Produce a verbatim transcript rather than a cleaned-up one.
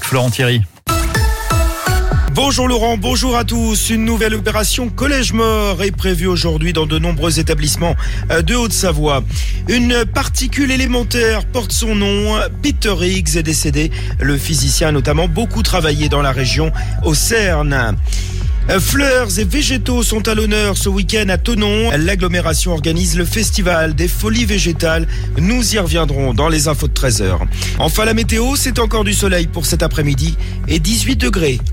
Florent Thierry. Bonjour Laurent, bonjour à tous. Une nouvelle opération Collège Mort est prévue aujourd'hui dans de nombreux établissements de Haute-Savoie. Une particule élémentaire porte son nom. Peter Higgs est décédé. Le physicien a notamment beaucoup travaillé dans la région au CERN. Fleurs et végétaux sont à l'honneur ce week-end à Thonon. L'agglomération organise le festival des folies végétales. Nous y reviendrons dans les infos de treize heures. Enfin la météo, c'est encore du soleil pour cet après-midi et dix-huit degrés.